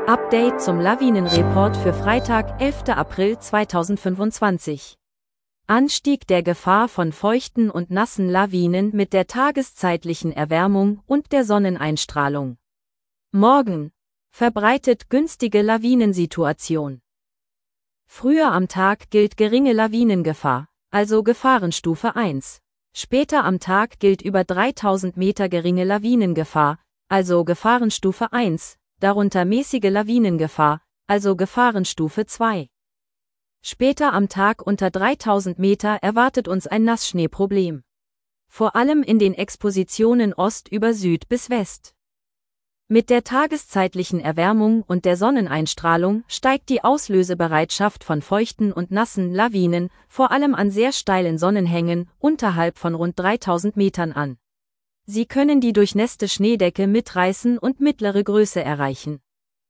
Update zum Lawinenreport für Freitag, 11. April 2025. Anstieg der Gefahr von feuchten und nassen Lawinen mit der tageszeitlichen Erwärmung und der Sonneneinstrahlung. Morgen. Verbreitet günstige Lawinensituation. Früher am Tag gilt geringe Lawinengefahr, also Gefahrenstufe 1. Später am Tag gilt über 3000 Meter geringe Lawinengefahr, also Gefahrenstufe 1, darunter mäßige Lawinengefahr, also Gefahrenstufe 2. Später am Tag unter 3000 Meter erwartet uns ein Nassschneeproblem. Vor allem in den Expositionen Ost über Süd bis West. Mit der tageszeitlichen Erwärmung und der Sonneneinstrahlung steigt die Auslösebereitschaft von feuchten und nassen Lawinen, vor allem an sehr steilen Sonnenhängen, unterhalb von rund 3000 Metern an. Sie können die durchnässte Schneedecke mitreißen und mittlere Größe erreichen.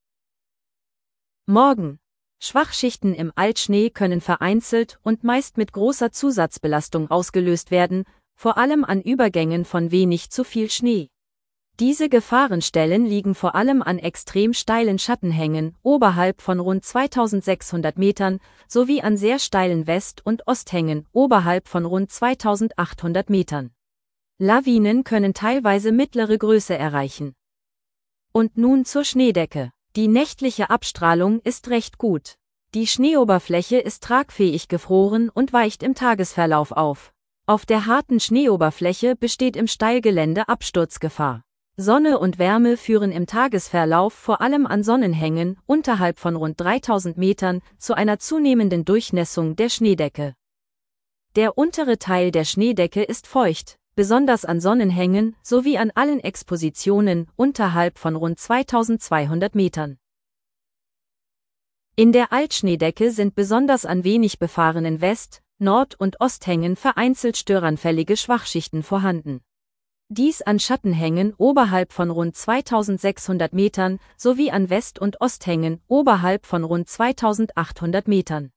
Morgen. Schwachschichten im Altschnee können vereinzelt und meist mit großer Zusatzbelastung ausgelöst werden, vor allem an Übergängen von wenig zu viel Schnee. Diese Gefahrenstellen liegen vor allem an extrem steilen Schattenhängen oberhalb von rund 2600 Metern sowie an sehr steilen West- und Osthängen oberhalb von rund 2800 Metern. Lawinen können teilweise mittlere Größe erreichen. Und nun zur Schneedecke. Die nächtliche Abstrahlung ist recht gut. Die Schneeoberfläche ist tragfähig gefroren und weicht im Tagesverlauf auf. Auf der harten Schneeoberfläche besteht im Steilgelände Absturzgefahr. Sonne und Wärme führen im Tagesverlauf vor allem an Sonnenhängen unterhalb von rund 3000 Metern zu einer zunehmenden Durchnässung der Schneedecke. Der untere Teil der Schneedecke ist feucht, besonders an Sonnenhängen sowie an allen Expositionen unterhalb von rund 2200 Metern. In der Altschneedecke sind besonders an wenig befahrenen West-, Nord- und Osthängen vereinzelt störanfällige Schwachschichten vorhanden. Dies an Schattenhängen oberhalb von rund 2600 Metern sowie an West- und Osthängen oberhalb von rund 2800 Metern.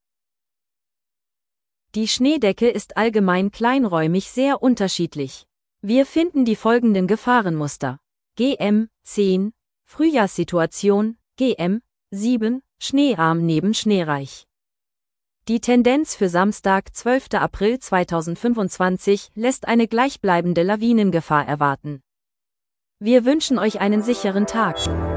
Die Schneedecke ist allgemein kleinräumig sehr unterschiedlich. Wir finden die folgenden Gefahrenmuster. GM 10, Frühjahrssituation, GM 7, Schneearm neben schneereich. Die Tendenz für Samstag, 12. April 2025, lässt eine gleichbleibende Lawinengefahr erwarten. Wir wünschen euch einen sicheren Tag.